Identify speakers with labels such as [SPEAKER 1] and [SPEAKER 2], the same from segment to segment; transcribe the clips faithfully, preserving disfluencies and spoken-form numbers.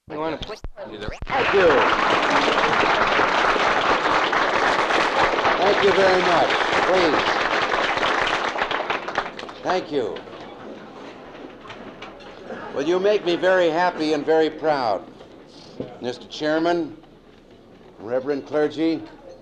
[SPEAKER 1] You want to play?
[SPEAKER 2] Thank you. Thank you very much. Please. Thank you. Well, you make me very happy and very proud. Mister Chairman, Reverend clergy,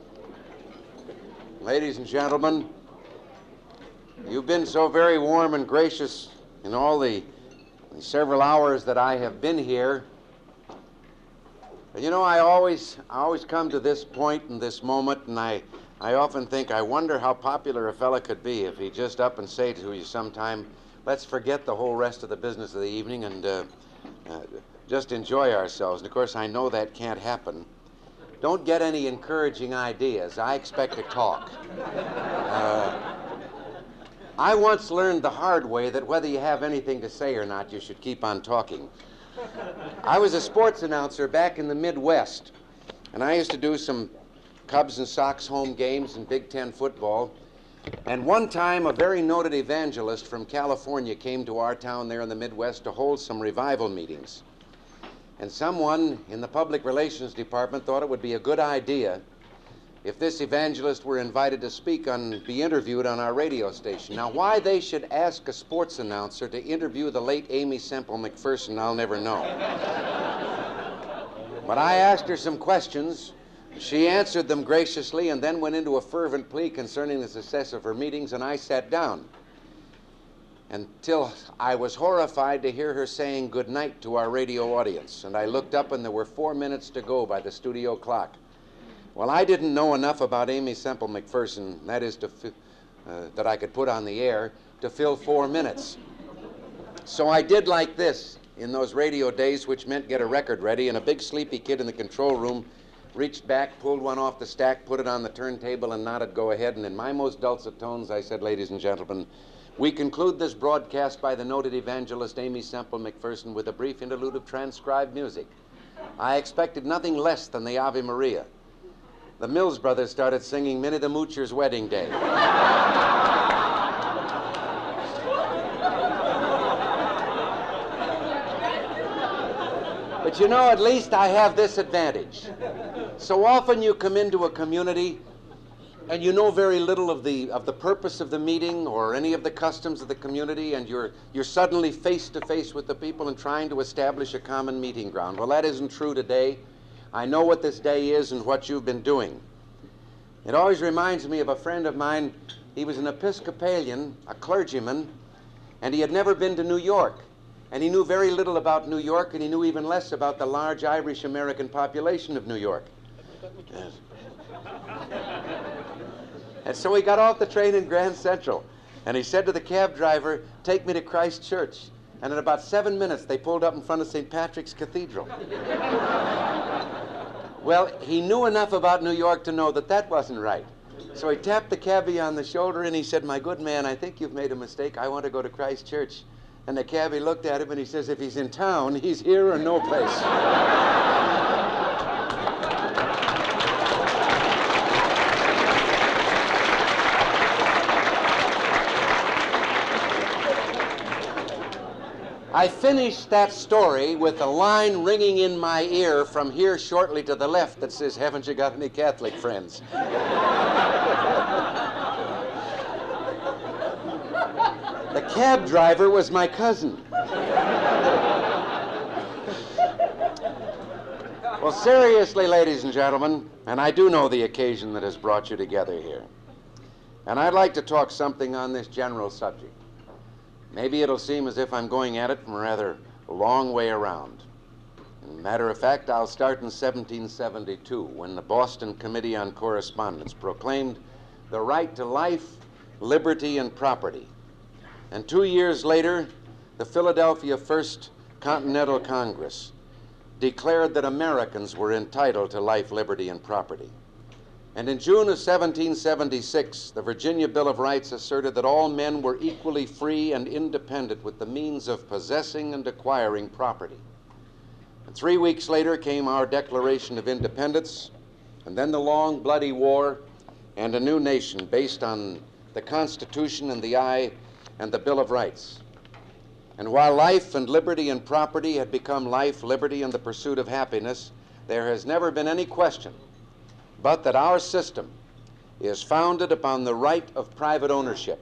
[SPEAKER 2] ladies and gentlemen, you've been so very warm and gracious in all the, the several hours that I have been here. You know, I always, I always come to this point and this moment, and I, I often think, I wonder how popular a fella could be if he just up and say to you sometime, let's forget the whole rest of the business of the evening and uh, uh, just enjoy ourselves. And of course, I know that can't happen. Don't get any encouraging ideas. I expect to talk. Uh, I once learned the hard way that whether you have anything to say or not, you should keep on talking. I was a sports announcer back in the Midwest, and I used to do some Cubs and Sox home games and Big Ten football. And one time, a very noted evangelist from California came to our town there in the Midwest to hold some revival meetings. And someone in the public relations department thought it would be a good idea if this evangelist were invited to speak and be interviewed on our radio station. Now, why they should ask a sports announcer to interview the late Aimee Semple McPherson, I'll never know. But I asked her some questions. She answered them graciously and then went into a fervent plea concerning the success of her meetings, and I sat down until I was horrified to hear her saying good night to our radio audience. And I looked up, and there were four minutes to go by the studio clock. Well, I didn't know enough about Aimee Semple McPherson, that is, to fi- uh, that I could put on the air, to fill four minutes. So I did like this in those radio days, which meant get a record ready, and a big sleepy kid in the control room reached back, pulled one off the stack, put it on the turntable, and nodded go ahead. And in my most dulcet tones, I said, ladies and gentlemen, we conclude this broadcast by the noted evangelist Aimee Semple McPherson with a brief interlude of transcribed music. I expected nothing less than the Ave Maria. The Mills brothers started singing Minnie the Moocher's Wedding Day. But you know, at least I have this advantage. So often you come into a community and you know very little of the of the purpose of the meeting or any of the customs of the community, and you're you're suddenly face to face with the people and trying to establish a common meeting ground. Well, that isn't true today. I know what this day is and what you've been doing. It always reminds me of a friend of mine. He was an Episcopalian, a clergyman, and he had never been to New York. And he knew very little about New York, and he knew even less about the large Irish-American population of New York. Yes. And so he got off the train in Grand Central, and he said to the cab driver, take me to Christ Church. And in about seven minutes, they pulled up in front of Saint Patrick's Cathedral. Well, he knew enough about New York to know that that wasn't right. So he tapped the cabbie on the shoulder and he said, my good man, I think you've made a mistake. I want to go to Christ Church. And the cabbie looked at him and he says, if he's in town, he's here or no place. I finished that story with a line ringing in my ear from here shortly to the left that says, haven't you got any Catholic friends? The cab driver was my cousin. Well, seriously, ladies and gentlemen, and I do know the occasion that has brought you together here, and I'd like to talk something on this general subject. Maybe it'll seem as if I'm going at it from a rather long way around. As a matter of fact, I'll start in seventeen seventy-two, when the Boston Committee on Correspondence proclaimed the right to life, liberty, and property. And two years later, the Philadelphia First Continental Congress declared that Americans were entitled to life, liberty, and property. And in June of seventeen seventy-six, the Virginia Bill of Rights asserted that all men were equally free and independent with the means of possessing and acquiring property. And three weeks later came our Declaration of Independence, and then the long, bloody war, and a new nation based on the Constitution and the I and the Bill of Rights. And while life and liberty and property had become life, liberty, and the pursuit of happiness, there has never been any question but that our system is founded upon the right of private ownership.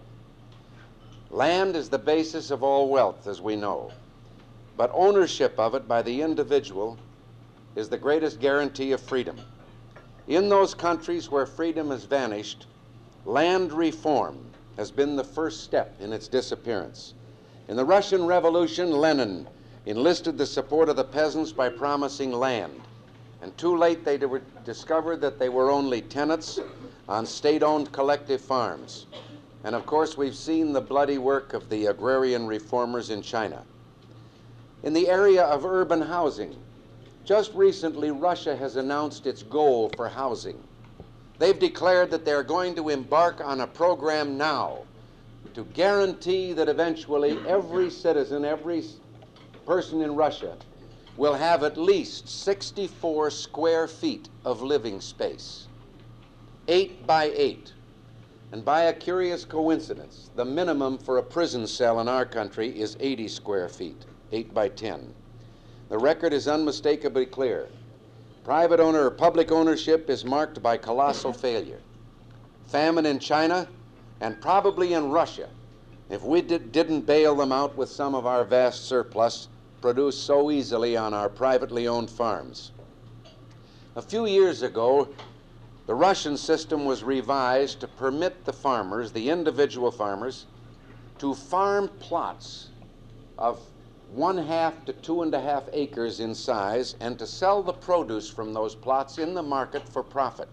[SPEAKER 2] Land is the basis of all wealth, as we know, but ownership of it by the individual is the greatest guarantee of freedom. In those countries where freedom has vanished, land reform has been the first step in its disappearance. In the Russian Revolution, Lenin enlisted the support of the peasants by promising land, and too late they discovered that they were only tenants on state-owned collective farms. And of course, we've seen the bloody work of the agrarian reformers in China. In the area of urban housing, just recently, Russia has announced its goal for housing. They've declared that they're going to embark on a program now to guarantee that eventually every citizen, every person in Russia will have at least sixty-four square feet of living space, eight by eight. And by a curious coincidence, the minimum for a prison cell in our country is eighty square feet, eight by ten. The record is unmistakably clear. Private owner or public ownership is marked by colossal failure. Famine in China and probably in Russia, if we did, didn't bail them out with some of our vast surplus produced so easily on our privately owned farms. A few years ago, the Russian system was revised to permit the farmers, the individual farmers, to farm plots of one half to two and a half acres in size and to sell the produce from those plots in the market for profit.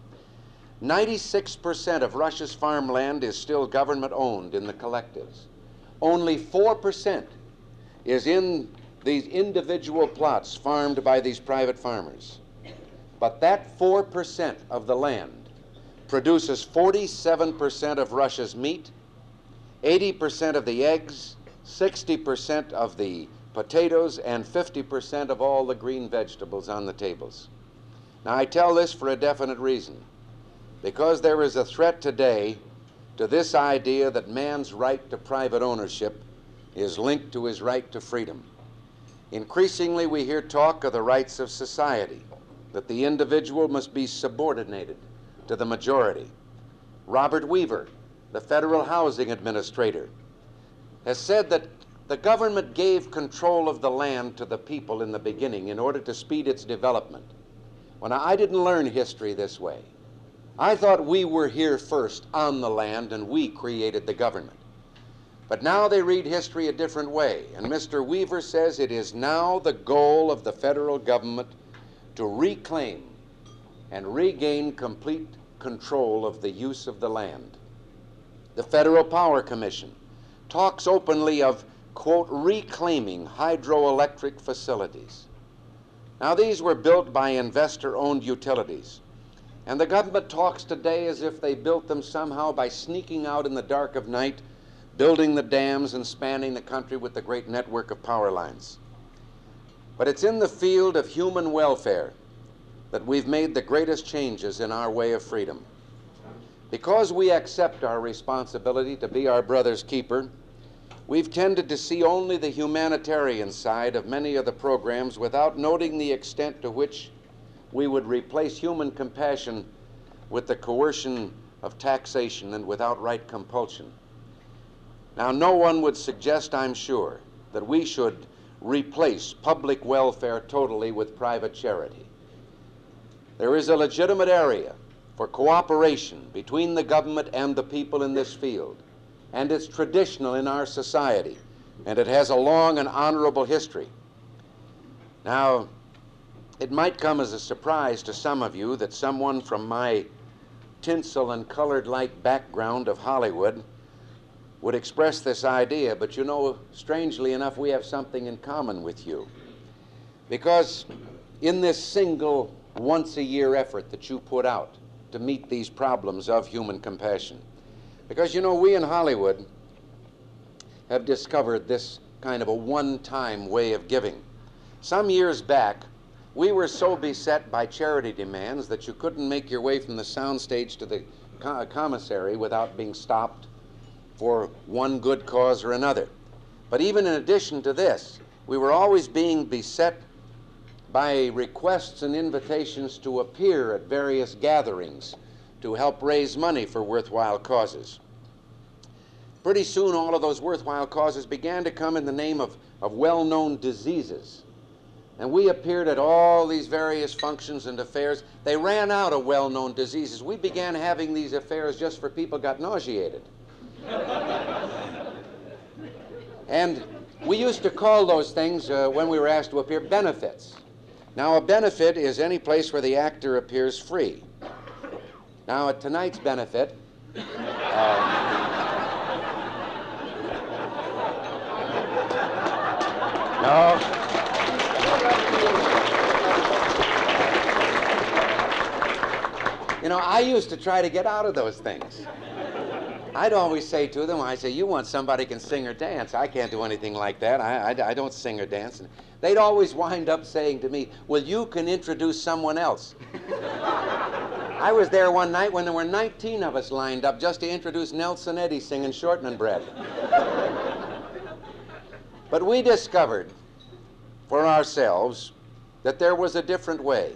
[SPEAKER 2] ninety-six percent of Russia's farmland is still government owned in the collectives. Only four percent is in these individual plots farmed by these private farmers. But that four percent of the land produces forty-seven percent of Russia's meat, eighty percent of the eggs, sixty percent of the potatoes, and fifty percent of all the green vegetables on the tables. Now, I tell this for a definite reason, because there is a threat today to this idea that man's right to private ownership is linked to his right to freedom. Increasingly, we hear talk of the rights of society, that the individual must be subordinated to the majority. Robert Weaver, the Federal Housing Administrator, has said that the government gave control of the land to the people in the beginning in order to speed its development. Well, now, I didn't learn history this way. I thought we were here first on the land and we created the government. But now they read history a different way, and Mister Weaver says it is now the goal of the federal government to reclaim and regain complete control of the use of the land. The Federal Power Commission talks openly of, quote, reclaiming hydroelectric facilities. Now, these were built by investor-owned utilities, and the government talks today as if they built them somehow by sneaking out in the dark of night, building the dams and spanning the country with the great network of power lines. But it's in the field of human welfare that we've made the greatest changes in our way of freedom. Because we accept our responsibility to be our brother's keeper, we've tended to see only the humanitarian side of many of the programs without noting the extent to which we would replace human compassion with the coercion of taxation and with outright compulsion. Now, no one would suggest, I'm sure, that we should replace public welfare totally with private charity. There is a legitimate area for cooperation between the government and the people in this field, and it's traditional in our society, and it has a long and honorable history. Now, it might come as a surprise to some of you that someone from my tinsel and colored light background of Hollywood would express this idea, but you know, strangely enough, we have something in common with you. Because in this single once-a-year effort that you put out to meet these problems of human compassion, because you know, we in Hollywood have discovered this kind of a one-time way of giving. Some years back, we were so beset by charity demands that you couldn't make your way from the soundstage to the co- commissary without being stopped for one good cause or another. But even in addition to this, we were always being beset by requests and invitations to appear at various gatherings to help raise money for worthwhile causes. Pretty soon, all of those worthwhile causes began to come in the name of, of well-known diseases. And we appeared at all these various functions and affairs. They ran out of well-known diseases. We began having these affairs just for people got nauseated. And we used to call those things, uh, when we were asked to appear, benefits. Now, a benefit is any place where the actor appears free. Now, at tonight's benefit, uh, no. You know, I used to try to get out of those things. I'd always say to them, I say, you want somebody who can sing or dance. I can't do anything like that. I, I, I don't sing or dance. And they'd always wind up saying to me, well, you can introduce someone else. I was there one night when there were nineteen of us lined up just to introduce Nelson Eddy singing Shortening Bread. But we discovered for ourselves that there was a different way.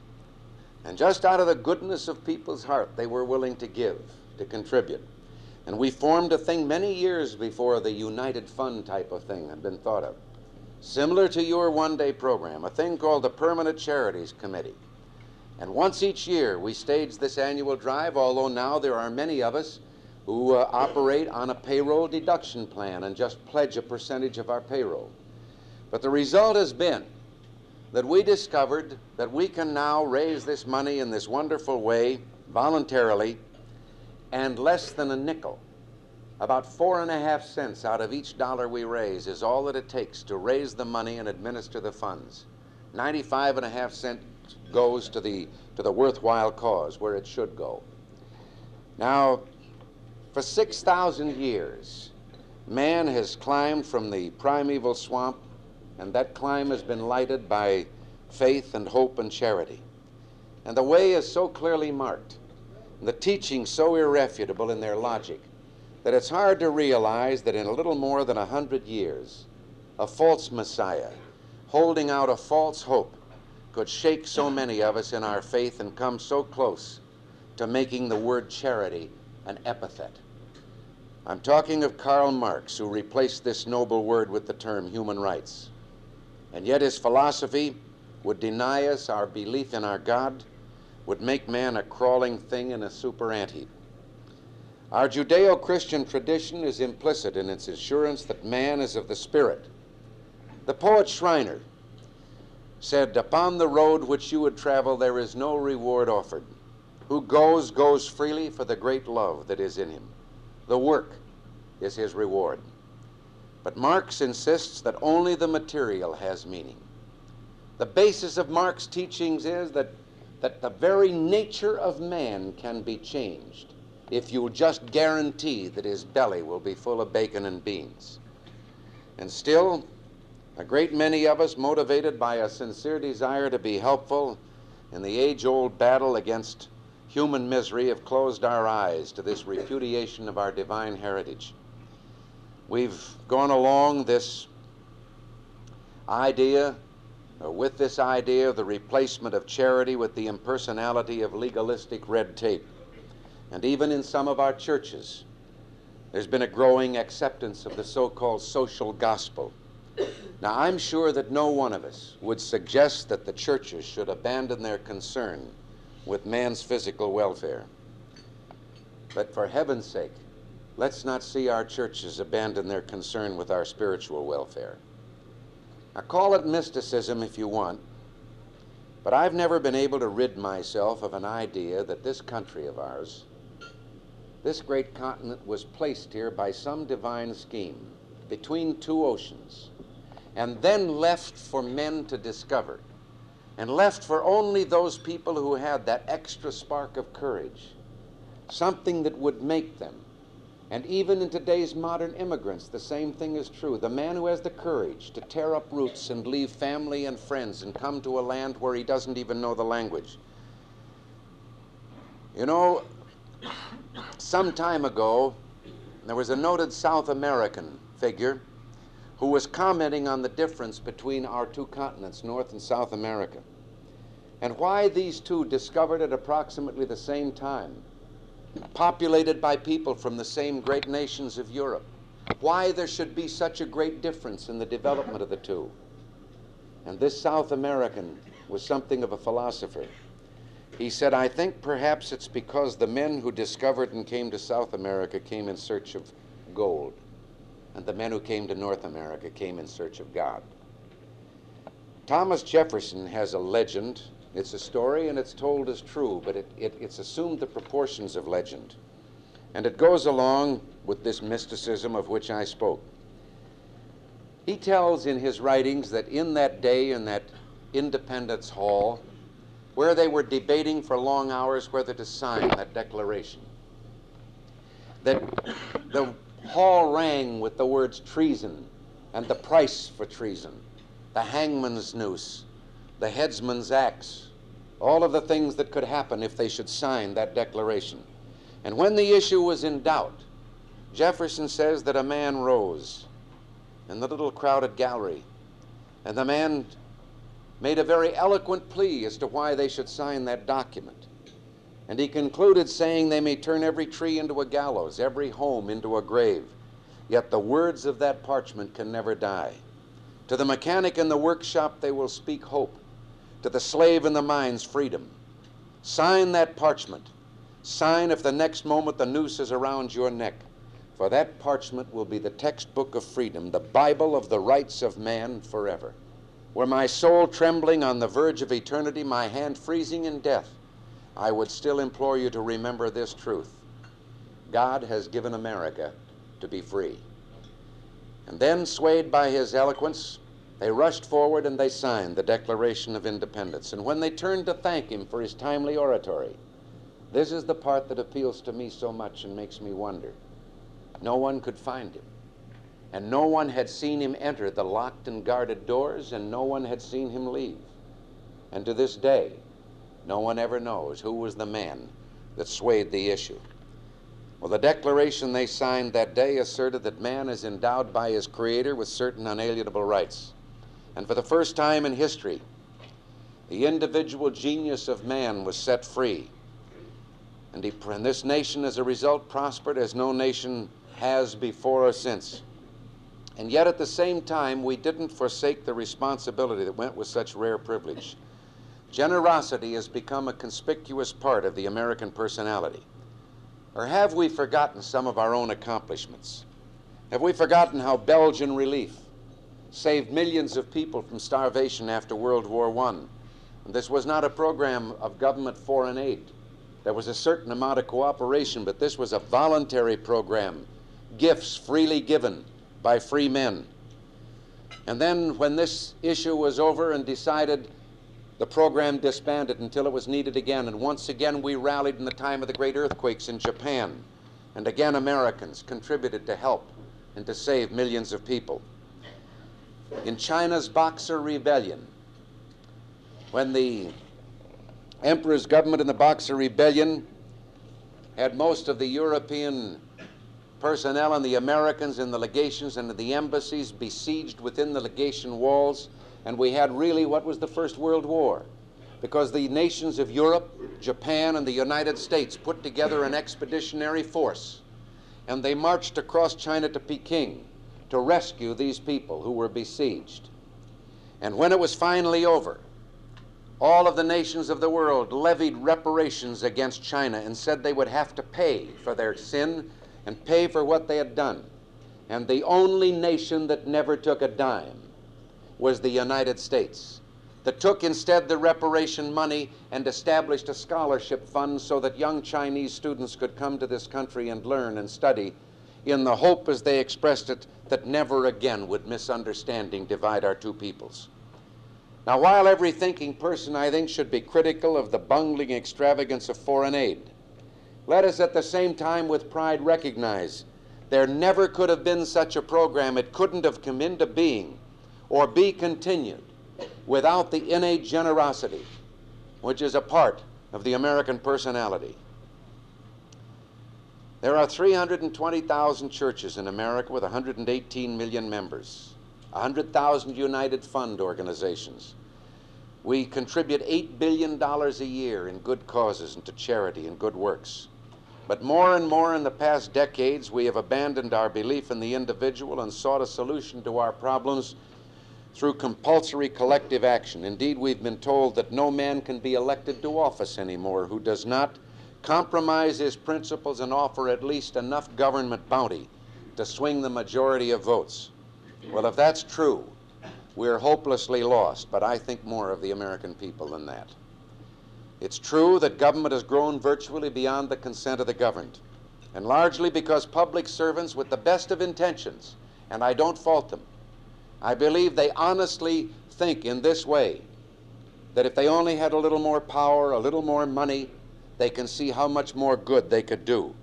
[SPEAKER 2] And just out of the goodness of people's heart, they were willing to give, to contribute. And we formed a thing many years before the United Fund type of thing had been thought of. Similar to your one-day program, a thing called the Permanent Charities Committee. And once each year, we stage this annual drive, although now there are many of us who uh, operate on a payroll deduction plan and just pledge a percentage of our payroll. But the result has been that we discovered that we can now raise this money in this wonderful way, voluntarily, and less than a nickel, about four and a half cents out of each dollar we raise is all that it takes to raise the money and administer the funds. ninety-five and a half cents goes to the, to the worthwhile cause, where it should go. Now, for six thousand years, man has climbed from the primeval swamp, and that climb has been lighted by faith and hope and charity. And the way is so clearly marked, and the teachings so irrefutable in their logic, that it's hard to realize that in a little more than a hundred years, a false Messiah, holding out a false hope, could shake so many of us in our faith and come so close to making the word charity an epithet. I'm talking of Karl Marx, who replaced this noble word with the term human rights. And yet his philosophy would deny us our belief in our God, would make man a crawling thing in a super ant-heap. Our Judeo-Christian tradition is implicit in its assurance that man is of the Spirit. The poet Schreiner said, upon the road which you would travel there is no reward offered. Who goes, goes freely for the great love that is in him. The work is his reward. But Marx insists that only the material has meaning. The basis of Marx's teachings is that, that the very nature of man can be changed if you just guarantee that his belly will be full of bacon and beans. And still, a great many of us, motivated by a sincere desire to be helpful in the age-old battle against human misery, have closed our eyes to this repudiation of our divine heritage. We've gone along this idea, or with this idea of the replacement of charity with the impersonality of legalistic red tape. And even in some of our churches, there's been a growing acceptance of the so-called social gospel. Now, I'm sure that no one of us would suggest that the churches should abandon their concern with man's physical welfare. But for heaven's sake, let's not see our churches abandon their concern with our spiritual welfare. Now, call it mysticism if you want, but I've never been able to rid myself of an idea that this country of ours, this great continent, was placed here by some divine scheme between two oceans, and then left for men to discover, and left for only those people who had that extra spark of courage, something that would make them. And even in today's modern immigrants, the same thing is true. The man who has the courage to tear up roots and leave family and friends and come to a land where he doesn't even know the language. You know, some time ago, there was a noted South American figure who was commenting on the difference between our two continents, North and South America, and why these two, discovered at approximately the same time, populated by people from the same great nations of Europe, why there should be such a great difference in the development of the two. And this South American was something of a philosopher. He said, I think perhaps it's because the men who discovered and came to South America came in search of gold, and the men who came to North America came in search of God. Thomas Jefferson has a legend. It's a story, and it's told as true, but it, it, it's assumed the proportions of legend. And it goes along with this mysticism of which I spoke. He tells in his writings that in that day, in that Independence Hall, where they were debating for long hours whether to sign that declaration, that the hall rang with the words treason and the price for treason, the hangman's noose, the headsman's axe, all of the things that could happen if they should sign that declaration. And when the issue was in doubt, Jefferson says that a man rose in the little crowded gallery, and the man made a very eloquent plea as to why they should sign that document. And he concluded saying, they may turn every tree into a gallows, every home into a grave, yet the words of that parchment can never die. To the mechanic in the workshop they will speak hope, to the slave in the mines freedom. Sign that parchment. Sign if the next moment the noose is around your neck, for that parchment will be the textbook of freedom, the Bible of the rights of man forever. Were my soul trembling on the verge of eternity, my hand freezing in death, I would still implore you to remember this truth. God has given America to be free. And then, swayed by his eloquence, they rushed forward and they signed the Declaration of Independence. And when they turned to thank him for his timely oratory, this is the part that appeals to me so much and makes me wonder. No one could find him. And no one had seen him enter the locked and guarded doors, and no one had seen him leave. And to this day, no one ever knows who was the man that swayed the issue. Well, the declaration they signed that day asserted that man is endowed by his Creator with certain unalienable rights. And for the first time in history, the individual genius of man was set free. And, he, and this nation, as a result, prospered as no nation has before or since. And yet, at the same time, we didn't forsake the responsibility that went with such rare privilege. Generosity has become a conspicuous part of the American personality. Or have we forgotten some of our own accomplishments? Have we forgotten how Belgian Relief saved millions of people from starvation after World War One? And this was not a program of government foreign aid. There was a certain amount of cooperation, but this was a voluntary program, gifts freely given by free men. And then when this issue was over and decided, the program disbanded until it was needed again. And once again we rallied in the time of the great earthquakes in Japan. And again Americans contributed to help and to save millions of people. In China's Boxer Rebellion, when the Emperor's government in the Boxer Rebellion had most of the European personnel and the Americans in the legations and the embassies besieged within the legation walls, and we had really what was the First World War, because the nations of Europe, Japan, and the United States put together an expeditionary force, and they marched across China to Peking to rescue these people who were besieged. And when it was finally over, all of the nations of the world levied reparations against China and said they would have to pay for their sin and pay for what they had done. And the only nation that never took a dime was the United States, that took instead the reparation money and established a scholarship fund so that young Chinese students could come to this country and learn and study in the hope, as they expressed it, that never again would misunderstanding divide our two peoples. Now, while every thinking person, I think, should be critical of the bungling extravagance of foreign aid, let us at the same time with pride recognize there never could have been such a program. It couldn't have come into being or be continued without the innate generosity which is a part of the American personality. There are three hundred twenty thousand churches in America with one hundred eighteen million members. one hundred thousand United Fund organizations. We contribute eight billion dollars a year in good causes and to charity and good works. But more and more in the past decades, we have abandoned our belief in the individual and sought a solution to our problems through compulsory collective action. Indeed, we've been told that no man can be elected to office anymore who does not compromise his principles and offer at least enough government bounty to swing the majority of votes. Well, if that's true, we're hopelessly lost, but I think more of the American people than that. It's true that government has grown virtually beyond the consent of the governed, and largely because public servants with the best of intentions, and I don't fault them, I believe they honestly think in this way, that if they only had a little more power, a little more money, they can see how much more good they could do.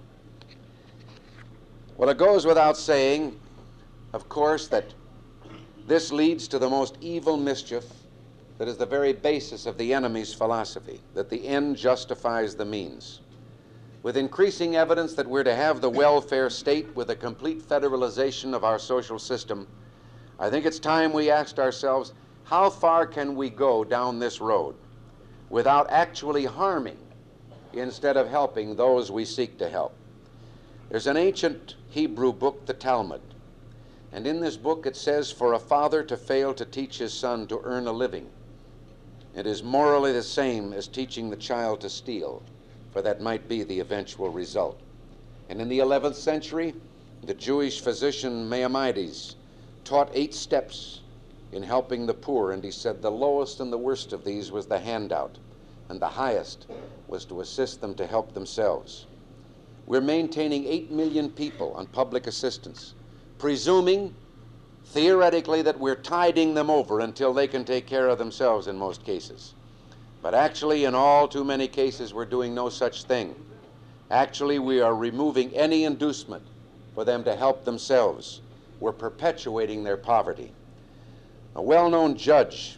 [SPEAKER 2] Well, it goes without saying, of course, that this leads to the most evil mischief that is the very basis of the enemy's philosophy, that the end justifies the means. With increasing evidence that we're to have the welfare state with a complete federalization of our social system, I think it's time we asked ourselves, how far can we go down this road without actually harming instead of helping those we seek to help? There's an ancient Hebrew book, the Talmud, and in this book it says, for a father to fail to teach his son to earn a living, it is morally the same as teaching the child to steal, for that might be the eventual result. And in the eleventh century, the Jewish physician Maimonides taught eight steps in helping the poor, and he said the lowest and the worst of these was the handout, and the highest was to assist them to help themselves. We're maintaining eight million people on public assistance, presuming theoretically that we're tiding them over until they can take care of themselves in most cases. But actually, in all too many cases, we're doing no such thing. Actually, we are removing any inducement for them to help themselves. We're perpetuating their poverty. A well-known judge,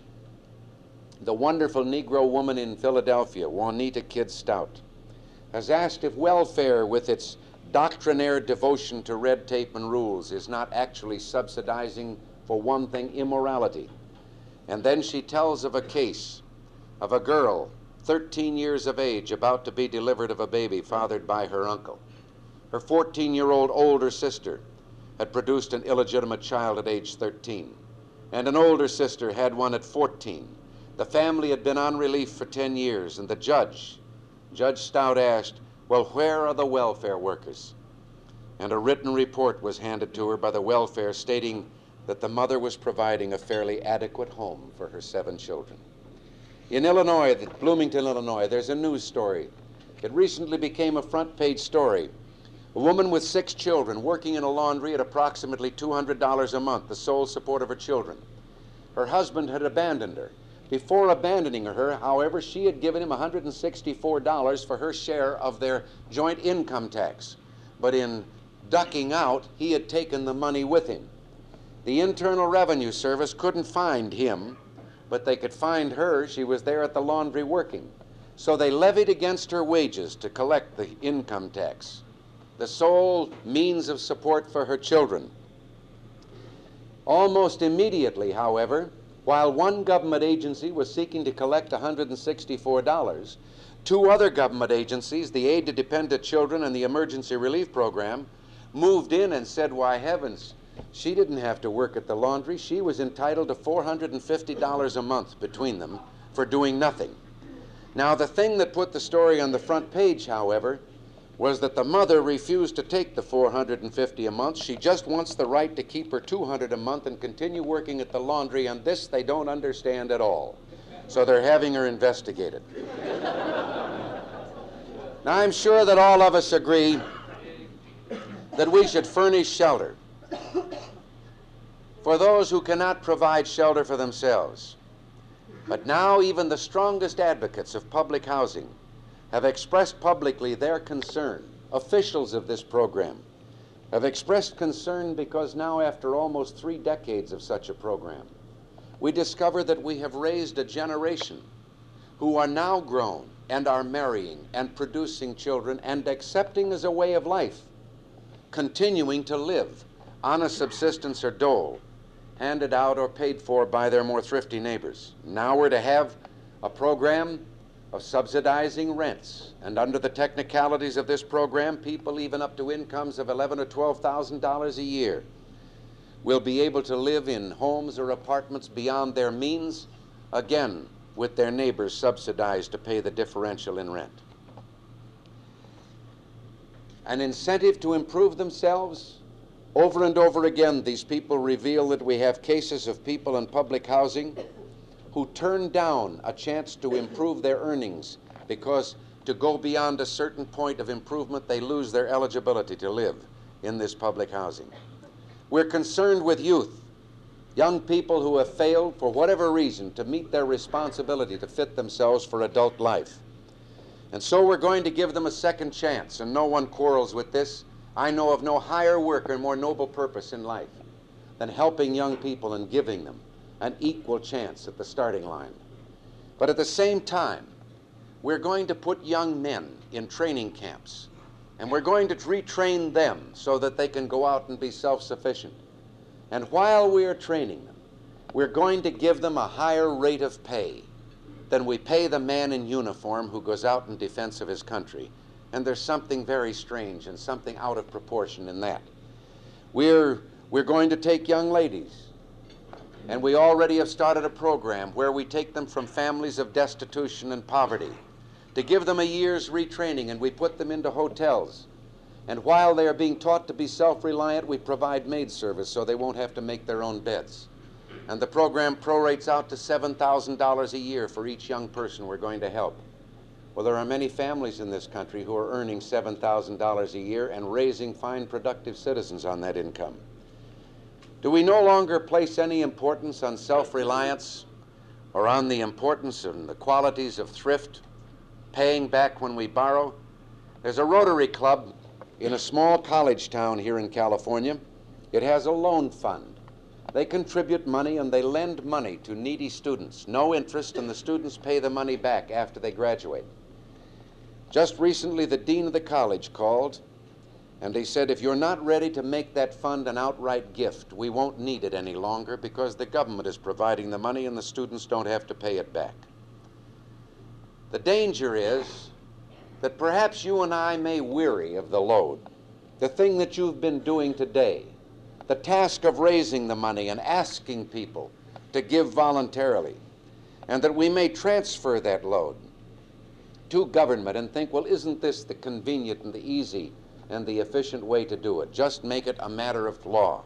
[SPEAKER 2] the wonderful Negro woman in Philadelphia, Juanita Kidd Stout, has asked if welfare, with its doctrinaire devotion to red tape and rules, is not actually subsidizing, for one thing, immorality. And then she tells of a case of a girl, thirteen years of age, about to be delivered of a baby fathered by her uncle. Her fourteen-year-old older sister had produced an illegitimate child at age thirteen, and an older sister had one at fourteen. The family had been on relief for ten years, and the judge, Judge Stout, asked, well, where are the welfare workers? And a written report was handed to her by the welfare stating that the mother was providing a fairly adequate home for her seven children. In Illinois, Bloomington, Illinois, there's a news story. It recently became a front page story. A woman with six children working in a laundry at approximately two hundred dollars a month, the sole support of her children. Her husband had abandoned her. Before abandoning her, however, she had given him one hundred sixty-four dollars for her share of their joint income tax. But in ducking out, he had taken the money with him. The Internal Revenue Service couldn't find him, but they could find her. She was there at the laundry working. So they levied against her wages to collect the income tax, the sole means of support for her children. Almost immediately, however, while one government agency was seeking to collect one hundred sixty-four dollars, two other government agencies, the Aid to Dependent Children and the Emergency Relief Program, moved in and said, why heavens, she didn't have to work at the laundry. She was entitled to four hundred fifty dollars a month between them for doing nothing. Now, the thing that put the story on the front page, however, was that the mother refused to take the four hundred fifty dollars a month. She just wants the right to keep her two hundred dollars a month and continue working at the laundry, and this they don't understand at all. So they're having her investigated. Now, I'm sure that all of us agree that we should furnish shelter for those who cannot provide shelter for themselves. But now even the strongest advocates of public housing have expressed publicly their concern. Officials of this program have expressed concern because now, after almost three decades of such a program, we discover that we have raised a generation who are now grown and are marrying and producing children and accepting as a way of life, continuing to live on a subsistence or dole, handed out or paid for by their more thrifty neighbors. Now we're to have a program of subsidizing rents. And under the technicalities of this program, people even up to incomes of eleven thousand or twelve thousand dollars a year will be able to live in homes or apartments beyond their means, again, with their neighbors subsidized to pay the differential in rent. An incentive to improve themselves. Over and over again, these people reveal that we have cases of people in public housing who turn down a chance to improve their earnings because to go beyond a certain point of improvement, they lose their eligibility to live in this public housing. We're concerned with youth, young people who have failed for whatever reason to meet their responsibility to fit themselves for adult life. And so we're going to give them a second chance, and no one quarrels with this. I know of no higher work or more noble purpose in life than helping young people and giving them an equal chance at the starting line. But at the same time, we're going to put young men in training camps, and we're going to retrain them so that they can go out and be self-sufficient. And while we are training them, we're going to give them a higher rate of pay than we pay the man in uniform who goes out in defense of his country. And there's something very strange and something out of proportion in that. We're, we're going to take young ladies, and we already have started a program where we take them from families of destitution and poverty to give them a year's retraining, and we put them into hotels. And while they are being taught to be self-reliant, we provide maid service so they won't have to make their own beds. And the program prorates out to seven thousand dollars a year for each young person we're going to help. Well, there are many families in this country who are earning seven thousand dollars a year and raising fine, productive citizens on that income. Do we no longer place any importance on self-reliance or on the importance and the qualities of thrift, paying back when we borrow? There's a Rotary Club in a small college town here in California. It has a loan fund. They contribute money and they lend money to needy students. No interest, and the students pay the money back after they graduate. Just recently, the dean of the college called, and he said, if you're not ready to make that fund an outright gift, we won't need it any longer because the government is providing the money and the students don't have to pay it back. The danger is that perhaps you and I may weary of the load, the thing that you've been doing today, the task of raising the money and asking people to give voluntarily, and that we may transfer that load to government and think, well, isn't this the convenient and the easy and the efficient way to do it? Just make it a matter of law.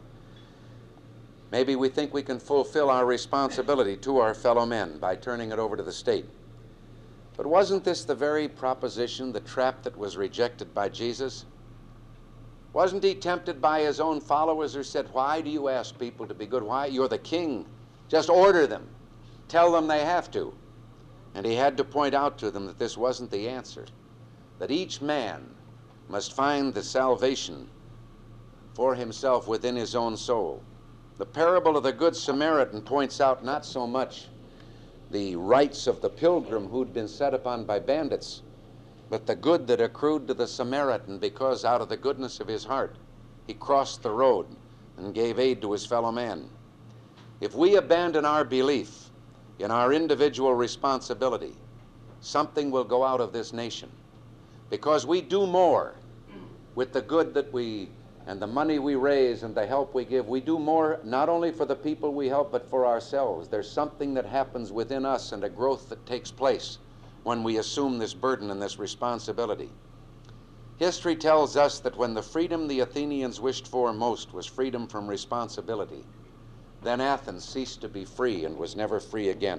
[SPEAKER 2] Maybe we think we can fulfill our responsibility to our fellow men by turning it over to the state. But wasn't this the very proposition, the trap that was rejected by Jesus? Wasn't he tempted by his own followers who said, why do you ask people to be good? Why? You're the king. Just order them. Tell them they have to. And he had to point out to them that this wasn't the answer, that each man must find the salvation for himself within his own soul. The parable of the Good Samaritan points out not so much the rights of the pilgrim who'd been set upon by bandits, but the good that accrued to the Samaritan because out of the goodness of his heart, he crossed the road and gave aid to his fellow man. If we abandon our belief in our individual responsibility, something will go out of this nation, because we do more with the good that we and the money we raise and the help we give. We do more not only for the people we help, but for ourselves. There's something that happens within us and a growth that takes place when we assume this burden and this responsibility. History tells us that when the freedom the Athenians wished for most was freedom from responsibility, then Athens ceased to be free and was never free again.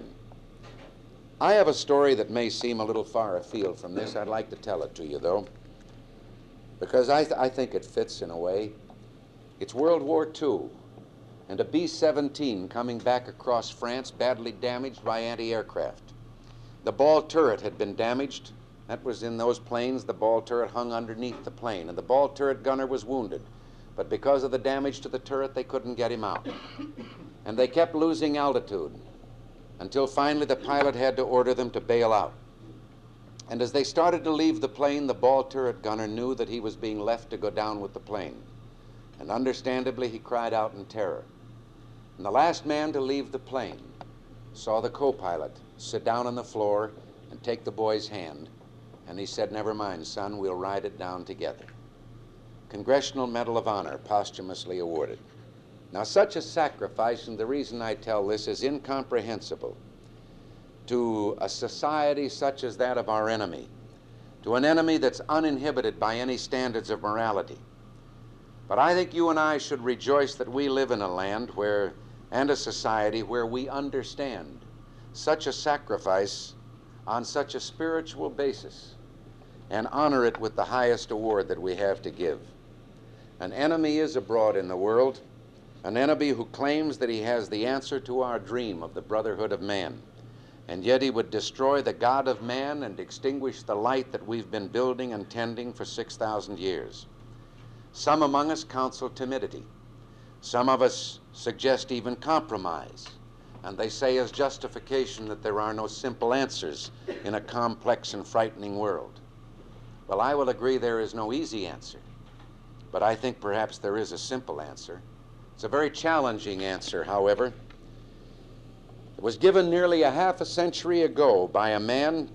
[SPEAKER 2] I have a story that may seem a little far afield from this. I'd like to tell it to you, though, because I, th I think it fits in a way. It's World War Two, and a B seventeen coming back across France, badly damaged by anti-aircraft. The ball turret had been damaged. That was in those planes. The ball turret hung underneath the plane, and the ball turret gunner was wounded. But because of the damage to the turret, they couldn't get him out. And they kept losing altitude until finally the pilot had to order them to bail out. And as they started to leave the plane, the ball turret gunner knew that he was being left to go down with the plane. And understandably, he cried out in terror. And the last man to leave the plane saw the co-pilot sit down on the floor and take the boy's hand, and he said, "Never mind, son, we'll ride it down together." Congressional Medal of Honor posthumously awarded. Now, such a sacrifice, and the reason I tell this, is incomprehensible to a society such as that of our enemy, to an enemy that's uninhibited by any standards of morality. But I think you and I should rejoice that we live in a land where, and a society where we understand such a sacrifice on such a spiritual basis and honor it with the highest award that we have to give. An enemy is abroad in the world, an enemy who claims that he has the answer to our dream of the brotherhood of man, and yet he would destroy the God of man and extinguish the light that we've been building and tending for six thousand years. Some among us counsel timidity. Some of us suggest even compromise, and they say as justification that there are no simple answers in a complex and frightening world. Well, I will agree there is no easy answer, but I think perhaps there is a simple answer. It's a very challenging answer, however. It was given nearly a half a century ago by a man,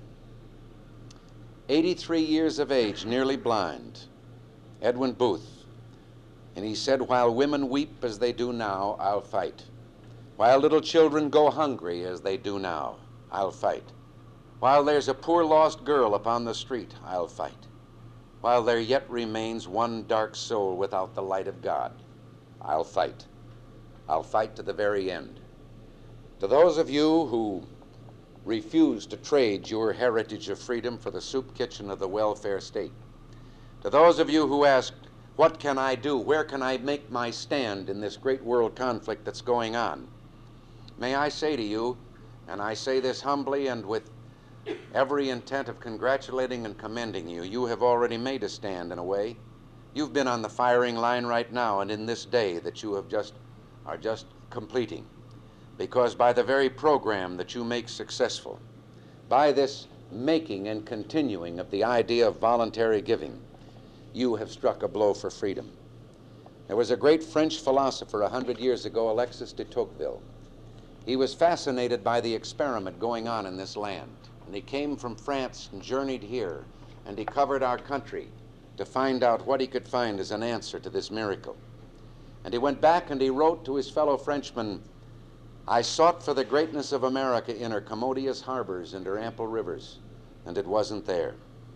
[SPEAKER 2] eighty-three years of age, nearly blind, Edwin Booth. And he said, "While women weep as they do now, I'll fight. While little children go hungry as they do now, I'll fight. While there's a poor lost girl upon the street, I'll fight. While there yet remains one dark soul without the light of God, I'll fight. I'll fight to the very end." To those of you who refuse to trade your heritage of freedom for the soup kitchen of the welfare state, to those of you who ask, "What can I do? Where can I make my stand in this great world conflict that's going on?" may I say to you, and I say this humbly and with every intent of congratulating and commending you, you have already made a stand in a way. You've been on the firing line right now and in this day that you have just are just completing. Because by the very program that you make successful, by this making and continuing of the idea of voluntary giving, you have struck a blow for freedom. There was a great French philosopher a hundred years ago, Alexis de Tocqueville. He was fascinated by the experiment going on in this land. And he came from France and journeyed here, and he covered our country to find out what he could find as an answer to this miracle. And he went back and he wrote to his fellow Frenchmen, "I sought for the greatness of America in her commodious harbors and her ample rivers, and it wasn't there.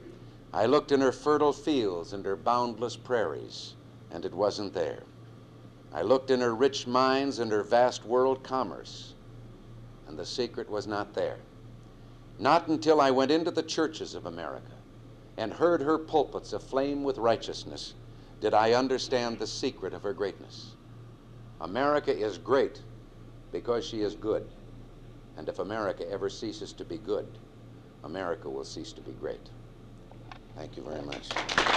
[SPEAKER 2] I looked in her fertile fields and her boundless prairies, and it wasn't there. I looked in her rich mines and her vast world commerce, and the secret was not there. Not until I went into the churches of America and heard her pulpits aflame with righteousness did I understand the secret of her greatness. America is great because she is good. And if America ever ceases to be good, America will cease to be great." Thank you very much.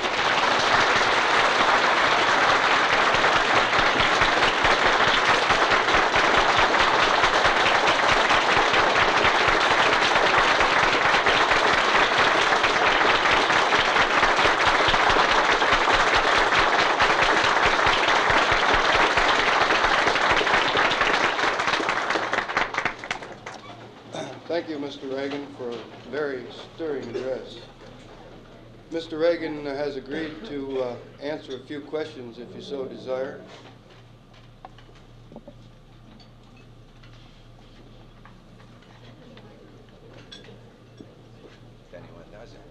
[SPEAKER 1] Thank you, Mister Reagan, for a very stirring address. Mister Reagan has agreed to uh, answer a few questions if you so desire.
[SPEAKER 2] If anyone does it.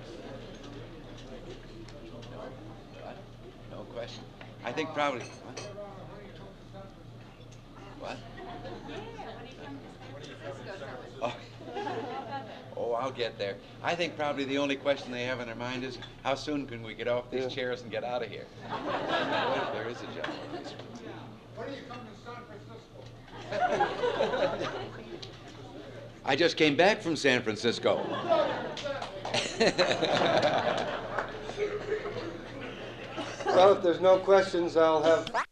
[SPEAKER 2] No? What? No question? I think probably. What? What? Oh. Oh, I'll get there. I think probably the only question they have in their mind is, how soon can we get off these yeah. chairs and get out of here? What if there is a job?
[SPEAKER 3] When are you coming to San Francisco?
[SPEAKER 2] I just came back from San Francisco.
[SPEAKER 1] Well, if there's no questions, I'll have